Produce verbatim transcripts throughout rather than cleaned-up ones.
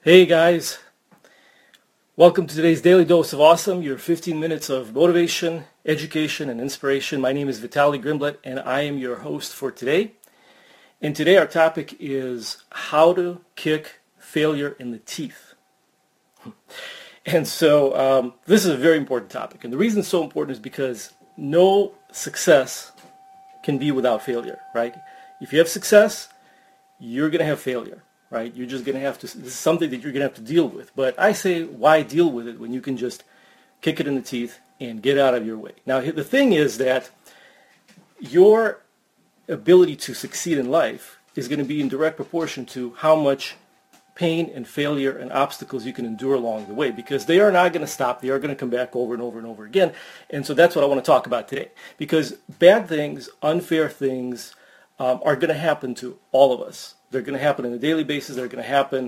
Hey guys, welcome to today's Daily Dose of Awesome, your fifteen minutes of motivation, education, and inspiration. My name is Vitaly Grimblet, and I am your host for today. And today our topic is how to kick failure in the teeth. And so um, this is a very important topic. And the reason it's so important is because no success can be without failure, right? If you have success, you're going to have failure. Right? You're just going to have to, this is something that you're going to have to deal with. But I say, why deal with it when you can just kick it in the teeth and get out of your way? Now, the thing is that your ability to succeed in life is going to be in direct proportion to how much pain and failure and obstacles you can endure along the way, because they are not going to stop. They are going to come back over and over and over again. And so that's what I want to talk about today, because bad things, unfair things um, are going to happen to all of us. They're going to happen on a daily basis. They're going to happen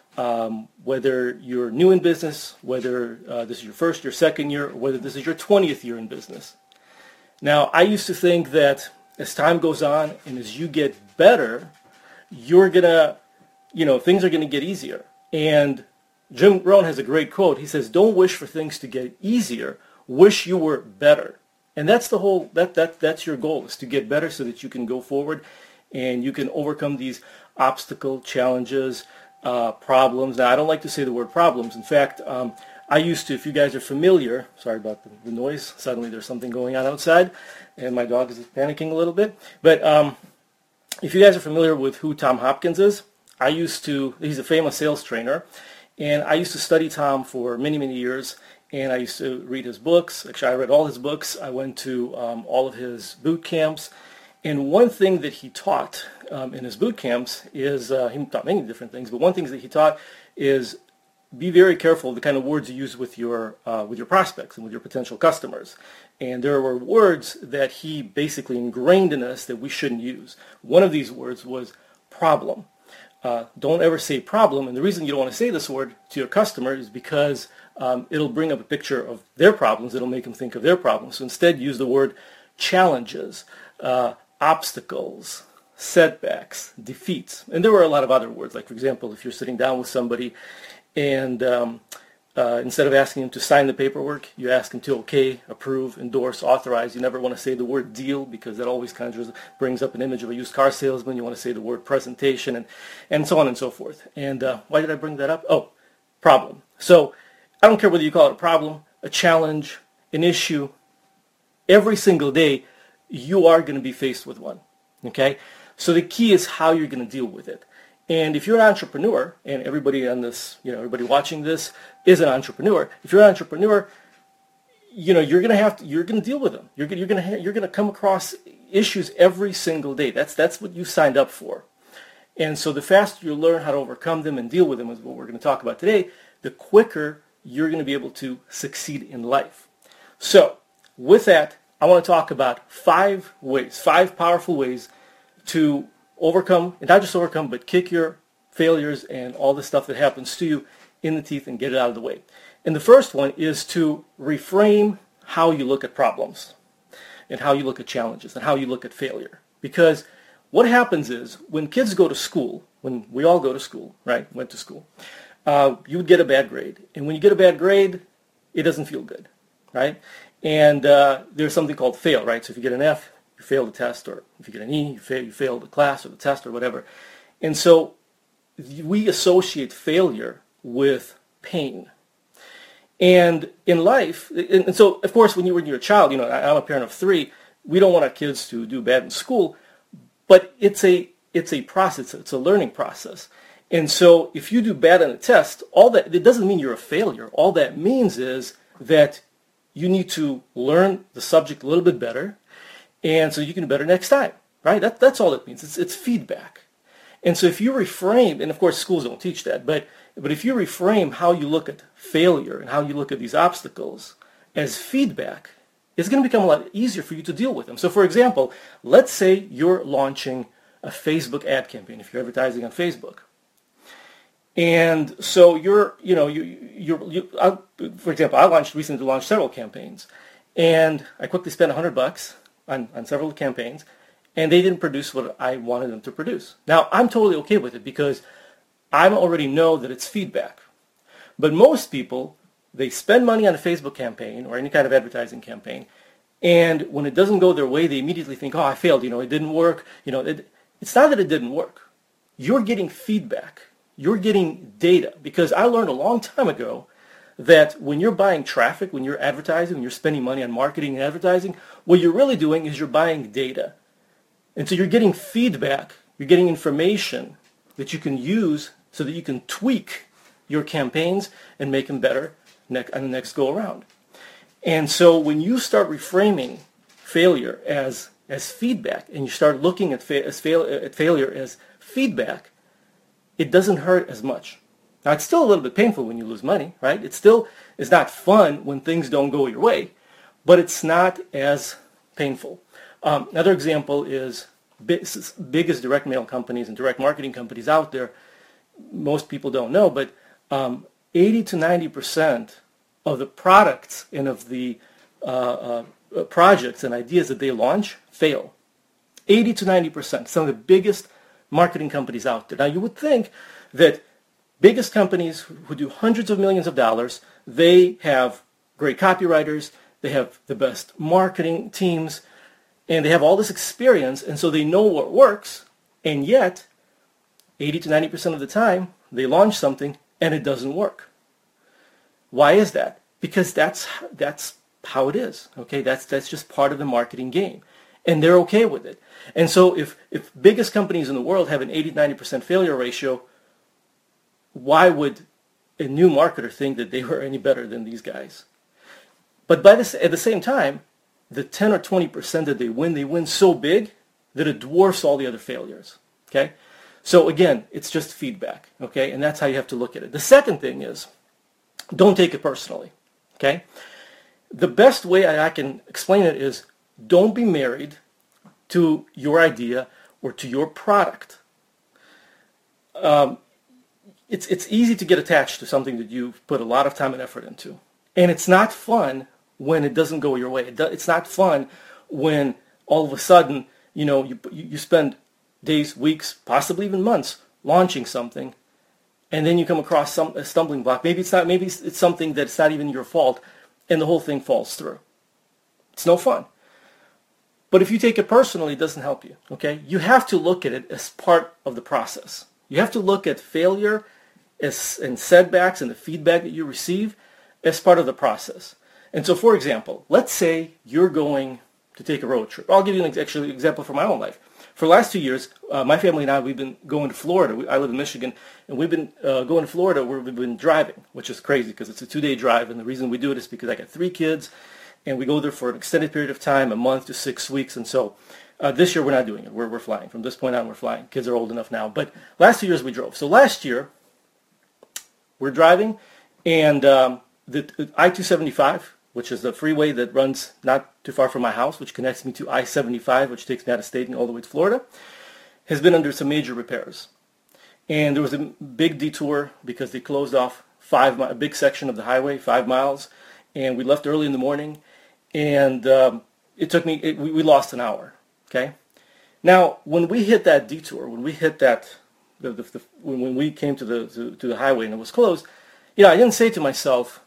um, whether you're new in business, whether uh, this is your first, your second year, or whether this is your twentieth year in business. Now, I used to think that as time goes on and as you get better, you're going to, you know, things are going to get easier. And Jim Rohn has a great quote. He says, "Don't wish for things to get easier. Wish you were better." And that's the whole, that that that's your goal, is to get better so that you can go forward and you can overcome these obstacle, challenges, uh, problems. Now, I don't like to say the word problems. In fact, um, I used to, if you guys are familiar, sorry about the, the noise, suddenly there's something going on outside, and my dog is panicking a little bit. But um, if you guys are familiar with who Tom Hopkins is, I used to, he's a famous sales trainer, and I used to study Tom for many, many years, and I used to read his books. Actually, I read all his books. I went to um, all of his boot camps. And one thing that he taught um, in his boot camps is, uh, he taught many different things, but one thing that he taught is be very careful of the kind of words you use with your uh, with your prospects and with your potential customers. And there were words that he basically ingrained in us that we shouldn't use. One of these words was problem. Uh, don't ever say problem. And the reason you don't want to say this word to your customer is because um, it'll bring up a picture of their problems. It'll make them think of their problems. So instead, use the word challenges, uh, obstacles, setbacks, defeats. And there were a lot of other words. Like, for example, if you're sitting down with somebody and um, uh, instead of asking them to sign the paperwork, you ask them to okay, approve, endorse, authorize. You never want to say the word deal, because that always conjures, brings up an image of a used car salesman. You want to say the word presentation, and, and so on and so forth. And uh, why did I bring that up? Oh, problem. So I don't care whether you call it a problem, a challenge, an issue. Every single day, you are going to be faced with one, okay? So the key is how you're going to deal with it. And if you're an entrepreneur, and everybody on this, you know, everybody watching this is an entrepreneur. If you're an entrepreneur, you know, you're going to have to, you're going to deal with them. You're going, you're going to, you're going to come across issues every single day. That's that's what you signed up for. And so the faster you learn how to overcome them and deal with them, is what we're going to talk about today, the quicker you're going to be able to succeed in life. So with that, I want to talk about five ways, five powerful ways to overcome, and not just overcome, but kick your failures and all the stuff that happens to you in the teeth and get it out of the way. And the first one is to reframe how you look at problems and how you look at challenges and how you look at failure. Because what happens is when kids go to school, when we all go to school, right, went to school, uh, you would get a bad grade. And when you get a bad grade, it doesn't feel good, right? And uh, there's something called fail, right? So if you get an F, you fail the test, or if you get an E, you fail, you fail the class or the test or whatever. And so we associate failure with pain. And in life, and, and so of course when, you, when you're a child, you know, I, I'm a parent of three, we don't want our kids to do bad in school, but it's a it's a process, it's a learning process. And so if you do bad on a test, all that, it doesn't mean you're a failure. All that means is that you need to learn the subject a little bit better, and so you can do better next time, right? That, that's all it means. It's, it's feedback. And so if you reframe, and of course schools don't teach that, but, but if you reframe how you look at failure and how you look at these obstacles as feedback, it's going to become a lot easier for you to deal with them. So for example, let's say you're launching a Facebook ad campaign, if you're advertising on Facebook. And so you're, you know, you, you're, you, I, for example, I launched recently launched several campaigns, and I quickly spent a hundred bucks on, on several campaigns, and they didn't produce what I wanted them to produce. Now, I'm totally okay with it because I already know that it's feedback. But most people, they spend money on a Facebook campaign or any kind of advertising campaign, and when it doesn't go their way, they immediately think, oh, I failed, you know, it didn't work. You know, it, it's not that it didn't work. You're getting feedback. You're getting data. Because I learned a long time ago that when you're buying traffic, when you're advertising, when you're spending money on marketing and advertising, what you're really doing is you're buying data. And so you're getting feedback. You're getting information that you can use so that you can tweak your campaigns and make them better ne- on the next go around. And so when you start reframing failure as as feedback, and you start looking at, fa- as fail- at failure as feedback, it doesn't hurt as much. Now, it's still a little bit painful when you lose money, right? It still is not fun when things don't go your way, but it's not as painful. Um, another example is big, biggest direct mail companies and direct marketing companies out there. Most people don't know, but um, eighty to ninety percent of the products and of the uh, uh, projects and ideas that they launch fail. eighty to ninety percent, some of the biggest marketing companies out there. Now, you would think that biggest companies who do hundreds of millions of dollars, they have great copywriters, they have the best marketing teams, and they have all this experience, and so they know what works, and yet eighty to ninety percent of the time, they launch something and it doesn't work. Why is that? Because that's that's how it is. Okay, that's that's just part of the marketing game, and they're okay with it. And so, if if biggest companies in the world have an eighty to ninety percent failure ratio, why would a new marketer think that they were any better than these guys? But by this, at the same time, the ten or twenty percent that they win, they win so big that it dwarfs all the other failures. Okay. So again, it's just feedback, okay? And that's how you have to look at it. The second thing is, don't take it personally, okay? The best way I can explain it is, don't be married to your idea or to your product. Um, it's, it's easy to get attached to something that you've put a lot of time and effort into. And it's not fun when it doesn't go your way. It do, it's not fun when all of a sudden, you know, you, you spend days, weeks, possibly even months launching something, and then you come across some a stumbling block. Maybe it's not. Maybe it's something that's not even your fault, and the whole thing falls through. It's no fun. But if you take it personally, it doesn't help you. Okay, you have to look at it as part of the process. You have to look at failure as and setbacks and the feedback that you receive as part of the process. And so, for example, let's say you're going to take a road trip. I'll give you an actually example from my own life. For the last two years, uh, my family and I, we've been going to Florida. We, I live in Michigan, and we've been uh, going to Florida where we've been driving, which is crazy because it's a two-day drive, and the reason we do it is because I got three kids, and we go there for an extended period of time, a month to six weeks, and so uh, this year we're not doing it. We're, we're flying. From this point on, we're flying. Kids are old enough now, but last two years we drove. So last year, we're driving, and um, the I two seventy-five, which is the freeway that runs not too far from my house, which connects me to I seventy-five, which takes me out of state and all the way to Florida, has been under some major repairs. And there was a big detour because they closed off five a big section of the highway, five miles, and we left early in the morning, and um, it took me, it, we, we lost an hour, okay? Now, when we hit that detour, when we hit that, the, the, the, when, when we came to the, to, to the highway and it was closed, you know, I didn't say to myself,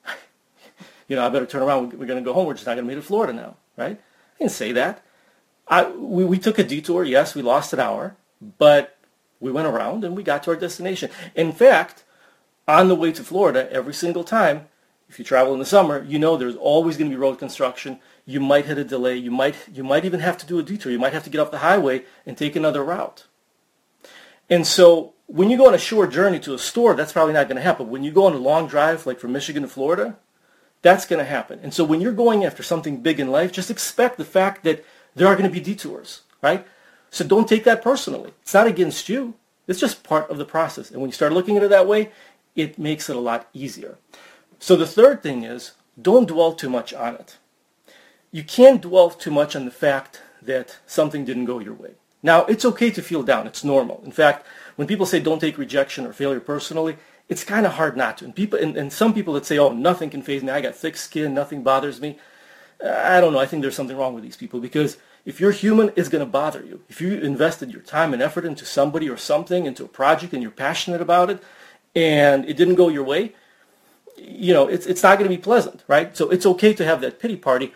you know, I better turn around. We're going to go home. We're just not going to make it to Florida now, right? I didn't say that. I, we, we took a detour. Yes, we lost an hour, but we went around and we got to our destination. In fact, on the way to Florida, every single time, if you travel in the summer, you know there's always going to be road construction. You might hit a delay. You might, you might even have to do a detour. You might have to get off the highway and take another route. And so when you go on a short journey to a store, that's probably not going to happen. When you go on a long drive, like from Michigan to Florida, that's going to happen. And so when you're going after something big in life, just expect the fact that there are going to be detours, right? So don't take that personally. It's not against you. It's just part of the process. And when you start looking at it that way, it makes it a lot easier. So the third thing is, don't dwell too much on it. You can't dwell too much on the fact that something didn't go your way. Now, it's okay to feel down. It's normal. In fact, when people say don't take rejection or failure personally, it's kind of hard not to. And people, and, and some people that say, oh, nothing can faze me. I got thick skin. Nothing bothers me. I don't know. I think there's something wrong with these people because If you're human, it's going to bother you. If you invested your time and effort into somebody or something, into a project, and you're passionate about it, and it didn't go your way, you know, it's it's not going to be pleasant, right? So it's okay to have that pity party,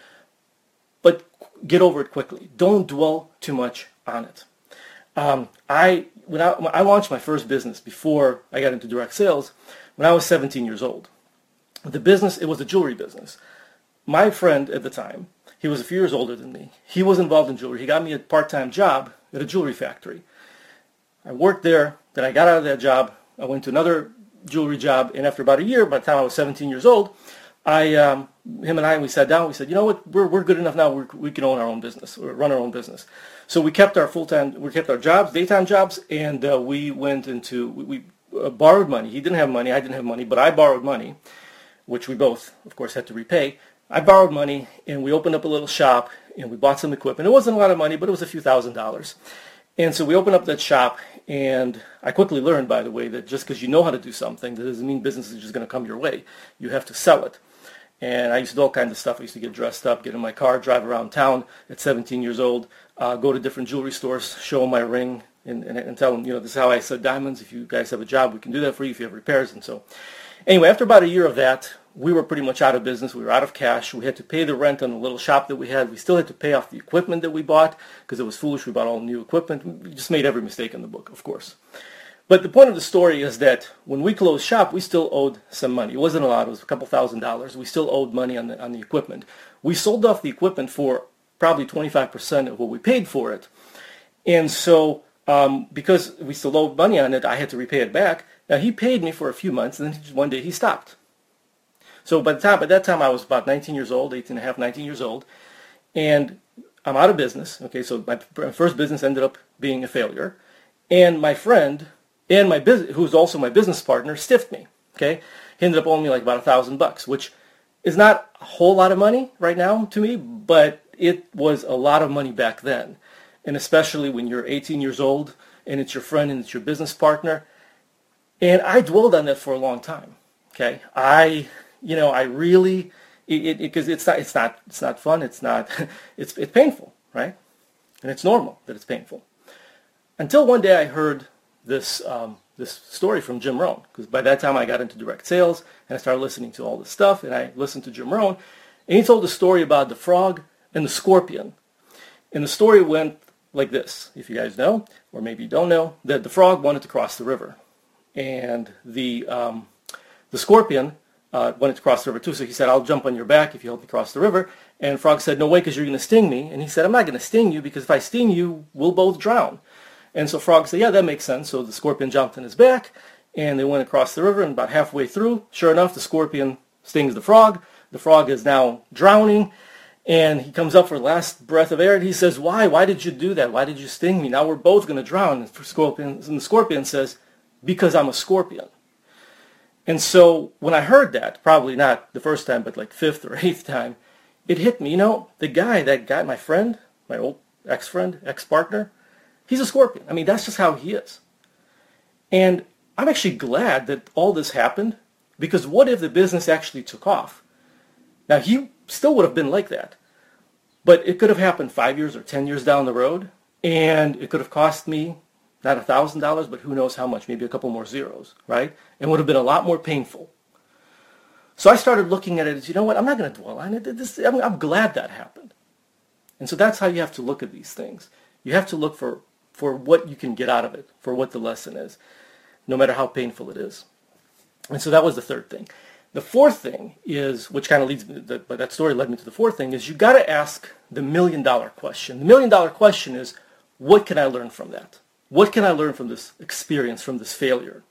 but get over it quickly. Don't dwell too much on it. Um, I when I when I launched my first business before I got into direct sales when I was seventeen years old. The business, it was a jewelry business. My friend at the time, he was a few years older than me. He was involved in jewelry. He got me a part-time job at a jewelry factory. I worked there. Then I got out of that job. I went to another jewelry job, and after about a year, by the time I was seventeen years old, I, um, him and I, we sat down. We said, you know what, we're we're good enough now. We're, we can own our own business, or run our own business. So we kept our full-time, we kept our jobs, daytime jobs, and uh, we went into we, we uh, borrowed money. He didn't have money. I didn't have money, but I borrowed money, which we both, of course, had to repay. I borrowed money, and we opened up a little shop, and we bought some equipment. It wasn't a lot of money, but it was a few thousand dollars. And so we opened up that shop, and I quickly learned, by the way, that just because you know how to do something, that doesn't mean business is just going to come your way. You have to sell it. And I used to do all kinds of stuff. I used to get dressed up, get in my car, drive around town at seventeen years old, uh, go to different jewelry stores, show them my ring, and, and, and tell them, you know, this is how I set diamonds. If you guys have a job, we can do that for you if you have repairs. And so anyway, after about a year of that, we were pretty much out of business. We were out of cash. We had to pay the rent on the little shop that we had. We still had to pay off the equipment that we bought because it was foolish. We bought all new equipment. We just made every mistake in the book, of course. But the point of the story is that when we closed shop, we still owed some money. It wasn't a lot. It was a couple thousand dollars. We still owed money on the on the equipment. We sold off the equipment for probably twenty-five percent of what we paid for it. And so um, because we still owed money on it, I had to repay it back. Now, he paid me for a few months, and then one day he stopped. So by the time, by that time, I was about nineteen years old, eighteen and a half, nineteen years old, and I'm out of business. Okay, so my first business ended up being a failure, and my friend and my business, who's also my business partner, stiffed me. Okay, he ended up owing me like about a thousand bucks, which is not a whole lot of money right now to me, but it was a lot of money back then, and especially when you're eighteen years old and it's your friend and it's your business partner. And I dwelled on that for a long time. Okay, I. You know, I really, it because it, it, it's not, it's not, it's not fun. It's not, it's it's painful, right? And it's normal that it's painful. Until one day I heard this um, this story from Jim Rohn, because by that time I got into direct sales and I started listening to all this stuff, and I listened to Jim Rohn, and he told a story about the frog and the scorpion, and the story went like this. If you guys know, or maybe you don't know, that the frog wanted to cross the river, and the um, the scorpion. Uh, wanted to cross the river too, so he said, I'll jump on your back if you help me cross the river. And Frog said, no way, because you're going to sting me. And he said, I'm not going to sting you, because if I sting you, we'll both drown. And so Frog said, yeah, that makes sense. So the scorpion jumped on his back, and they went across the river, and about halfway through, sure enough, the scorpion stings the frog. The frog is now drowning, and he comes up for the last breath of air, and he says, why? Why did you do that? Why did you sting me? Now we're both going to drown. And the scorpion, and the scorpion says, because I'm a scorpion. And so when I heard that, probably not the first time, but like fifth or eighth time, it hit me. You know, the guy, that guy, my friend, my old ex-friend, ex-partner, he's a scorpion. I mean, that's just how he is. And I'm actually glad that all this happened, because what if the business actually took off? Now, he still would have been like that. But it could have happened five years or ten years down the road, and it could have cost me not a thousand dollars, but who knows how much, maybe a couple more zeros, right? And would have been a lot more painful. So I started looking at it as, you know what, I'm not going to dwell on it. This, I'm, I'm glad that happened. And so that's how you have to look at these things. You have to look for, for what you can get out of it, for what the lesson is, no matter how painful it is. And so that was the third thing. The fourth thing is, which kind of leads me, but that story led me to the fourth thing, is you got to ask the million dollar question. The million dollar question is, what can I learn from that? What can I learn from this experience, from this failure?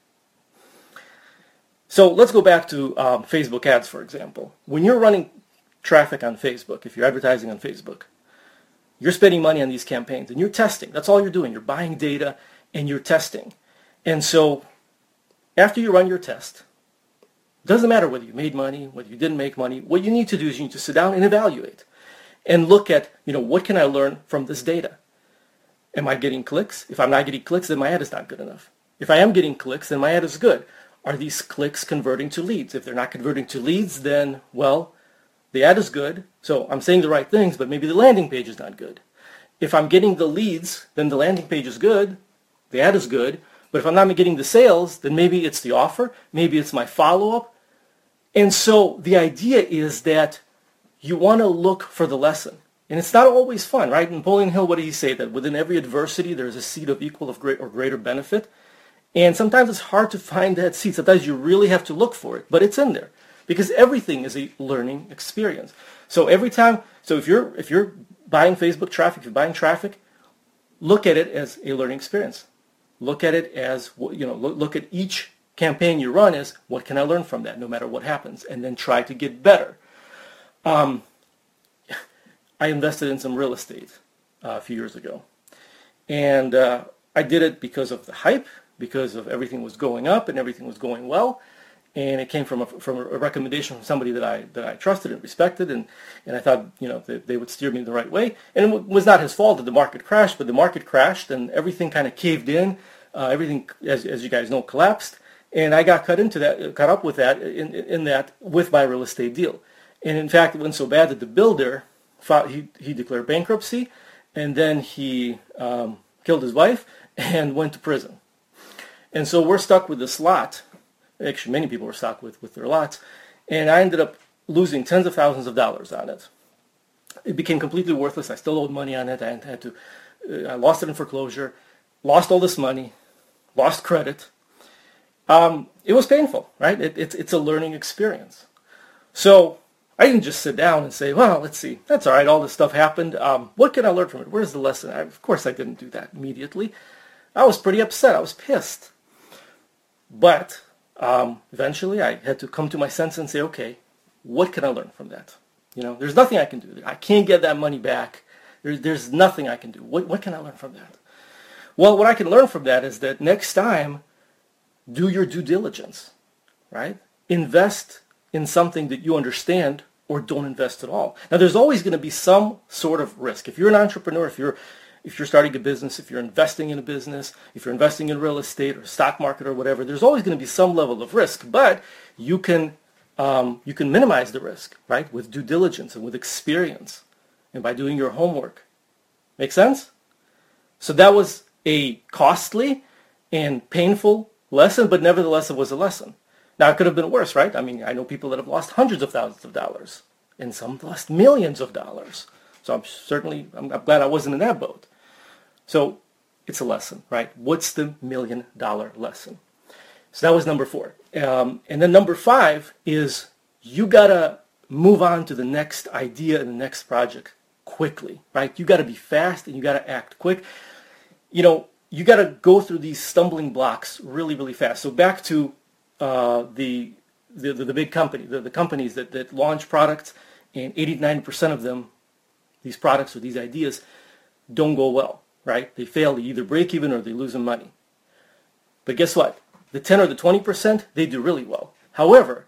So let's go back to um, Facebook ads, for example. When you're running traffic on Facebook, if you're advertising on Facebook, you're spending money on these campaigns, and you're testing. That's all you're doing. You're buying data, and you're testing. And so after you run your test, it doesn't matter whether you made money, whether you didn't make money. What you need to do is you need to sit down and evaluate and look at, you know, what can I learn from this data? Am I getting clicks? If I'm not getting clicks, then my ad is not good enough. If I am getting clicks, then my ad is good. Are these clicks converting to leads? If they're not converting to leads, then, well, the ad is good. So I'm saying the right things, but maybe the landing page is not good. if I'm getting the leads, then the landing page is good, the ad is good. But if I'm not getting the sales, then maybe it's the offer, maybe it's my follow-up. And so the idea is that you want to look for the lesson. And it's not always fun, right? Napoleon Hill, what did he say? That within every adversity, there's a seed of equal of great or greater benefit. And sometimes it's hard to find that seed. Sometimes you really have to look for it, but it's in there because everything is a learning experience. So every time, so if you're if you're buying Facebook traffic, if you're buying traffic, look at it as a learning experience. Look at it as, you know, look, look at each campaign you run as, what can I learn from that, no matter what happens, and then try to get better. Um, I invested in some real estate uh, a few years ago, and uh, I did it because of the hype, because of everything was going up and everything was going well, and it came from a, from a recommendation from somebody that I that I trusted and respected, and, and I thought, you know, they, they would steer me the right way. And it was not his fault that the market crashed, but the market crashed and everything kind of caved in. Uh, everything, as as you guys know, collapsed, and I got cut into that, caught up with that in in that with my real estate deal. And in fact, it went so bad that the builder fought, he he declared bankruptcy, and then he um, killed his wife and went to prison. And so we're stuck with this lot. Actually, many people were stuck with, with their lots. And I ended up losing tens of thousands of dollars on it. It became completely worthless. I still owed money on it. I had to, uh, I lost it in foreclosure, lost all this money, lost credit. Um, it was painful, right? It, it's, it's a learning experience. So I didn't just sit down and say, well, let's see, that's all right, all this stuff happened. Um, what can I learn from it? Where's the lesson? I, of course, I didn't do that immediately. I was pretty upset. I was pissed. But um, eventually I had to come to my senses and say, okay, what can I learn from that? You know, there's nothing I can do. I can't get that money back. There's, there's nothing I can do. What, what can I learn from that? Well, what I can learn from that is that next time, do your due diligence, right? Invest in something that you understand or don't invest at all. Now, there's always going to be some sort of risk. If you're an entrepreneur, if you're if you're starting a business, if you're investing in a business, if you're investing in real estate or stock market or whatever, there's always going to be some level of risk. But you can um, you can minimize the risk, right, with due diligence and with experience and by doing your homework. Make sense? So that was a costly and painful lesson, but nevertheless it was a lesson. Now, it could have been worse, right? I mean, I know people that have lost hundreds of thousands of dollars, and some lost millions of dollars. So I'm certainly, I'm, I'm glad I wasn't in that boat. So it's a lesson, right? What's the million dollar lesson? So that was number four. Um, and then number five is you got to move on to the next idea and the next project quickly, right? You got to be fast and you got to act quick. You know, you got to go through these stumbling blocks really, really fast. So back to uh, the, the, the the big company, the, the companies that, that launch products, and eighty to ninety percent of them, these products or these ideas, don't go well, right? They fail. They either break even or they lose them money. But guess what? The ten or the twenty percent, they do really well. However,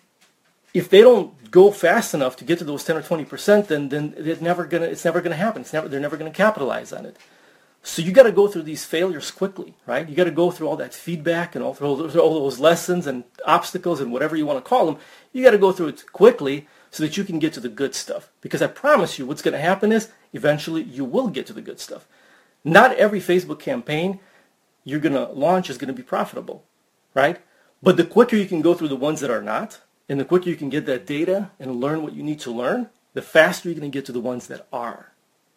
if they don't go fast enough to get to those ten or twenty percent, then then it's never gonna it's never gonna happen. It's never they're never gonna capitalize on it. So you got to go through these failures quickly, right? You got to go through all that feedback and all through all those lessons and obstacles and whatever you want to call them. You got to go through it quickly so that you can get to the good stuff. Because I promise you, what's going to happen is eventually you will get to the good stuff. Not every Facebook campaign you're going to launch is going to be profitable, right? But the quicker you can go through the ones that are not, and the quicker you can get that data and learn what you need to learn, the faster you're going to get to the ones that are.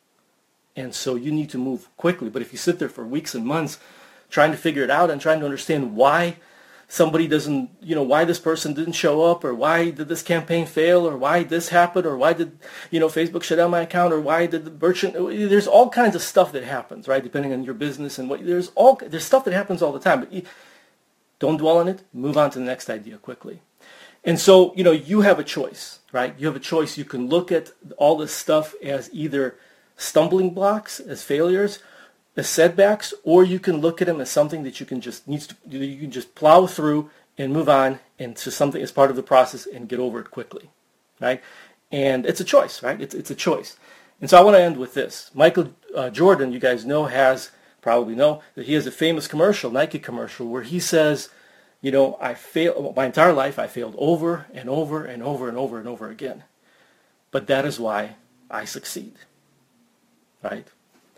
And so you need to move quickly. But if you sit there for weeks and months trying to figure it out and trying to understand why somebody doesn't, you know, why this person didn't show up, or why did this campaign fail, or why this happened, or why did, you know, Facebook shut down my account, or why did the merchant, there's all kinds of stuff that happens, right, depending on your business and what, there's all, there's stuff that happens all the time. But you, don't dwell on it, move on to the next idea quickly. And so, you know, you have a choice, right? You have a choice. You can look at all this stuff as either stumbling blocks, as failures, as setbacks, or you can look at them as something that you can just needs to you can just plow through and move on into something as part of the process and get over it quickly, right? And it's a choice, right? It's it's a choice. And so I want to end with this. Michael uh, Jordan, you guys know, has probably know that he has a famous commercial, Nike commercial, where he says, you know, I failed my entire life. I failed over and over and over and over and over again, but that is why I succeed. Right?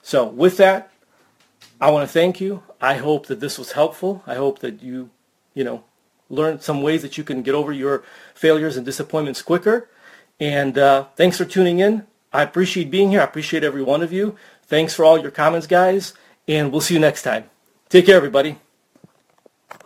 So with that, I want to thank you. I hope that this was helpful. I hope that you, you know, learned some ways that you can get over your failures and disappointments quicker. And uh, thanks for tuning in. I appreciate being here. I appreciate every one of you. Thanks for all your comments, guys. And we'll see you next time. Take care, everybody.